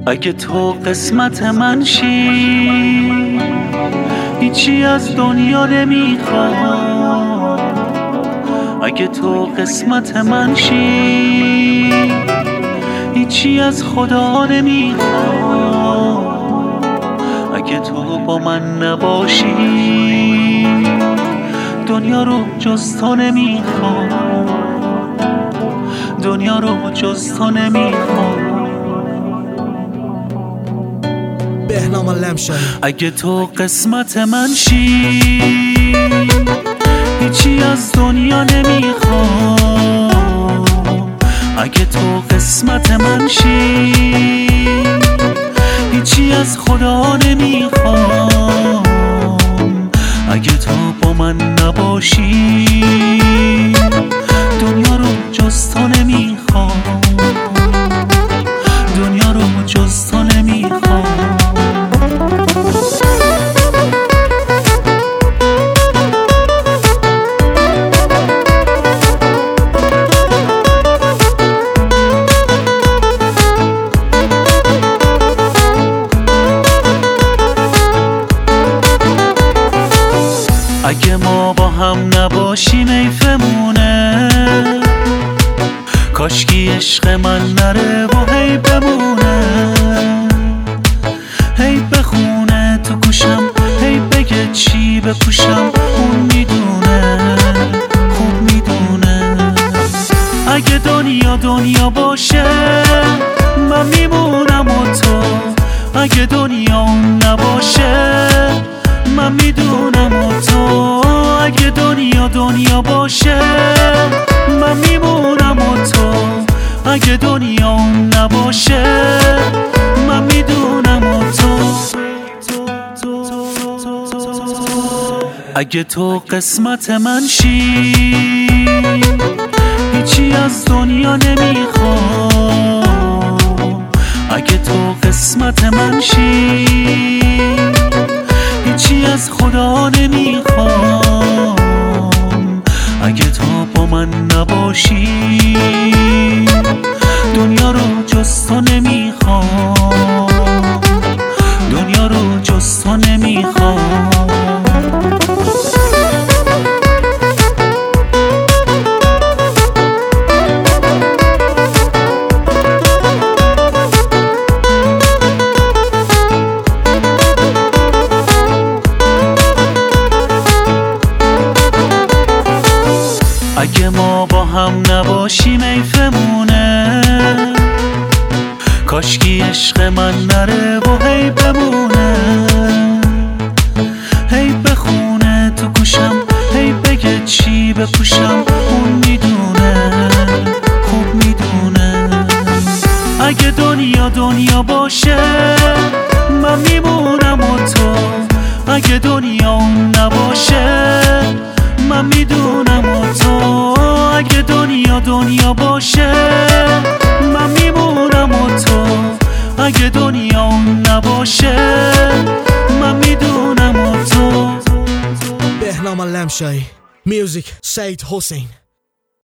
اگه تو قسمت من شی هیچی از دنیا نمیخوام. اگه تو قسمت من شی هیچی از خدا نمیخوام. اگه تو با من نباشی دنیا رو جز تو نمیخوام. دنیا رو جز تو نمیخوام. بهنام لمشایی. اگه تو قسمت من شی هیچی از دنیا نمیخوام. اگه تو قسمت من شی هیچی از خدا نمیخوام. اگه تو با من نباشی دنیا رو جز تو نمیخوام. دنیا رو جز تو نمیخوام. اگه ما با هم نباشیم حیفمونه، کاشکی عشق من نره و هی بمونه. هی بخونه تو گوشم، هی بگه چی بپوشم، اون میدونه، خوب میدونه. اگه دنیا باشه من میمونم و تو، اگه دنیا نباشه من میدونم و تو. اگه دنیا باشه من میمونم و تو، اگه دنیا نباشه من میدونم و تو. اگه تو قسمت من شی هیچی از دنیا نمیخوام. اگه تو قسمت من شی هیچی از خدا نمیخوام. اگه تو با من نباشی دنیا رو جز تو نمیخوام. دنیا رو جز تو نمیخوام. اگه ما با هم نباشیم حیفمونه، کاشکی عشق من نره و هی بمونه. هی بخونه تو گوشم، هی بگه چی بپوشم، اون میدونه، خوب میدونه. اگه دنیا باشه من میمونم و تو، اگه دنیا نباشه من میدونم و تو. اگه دنیا باشه من میمونم و تو، اگه دنیا نباشه من میدونم و تو. بهنام لمشایی. میوزیک سید حسین.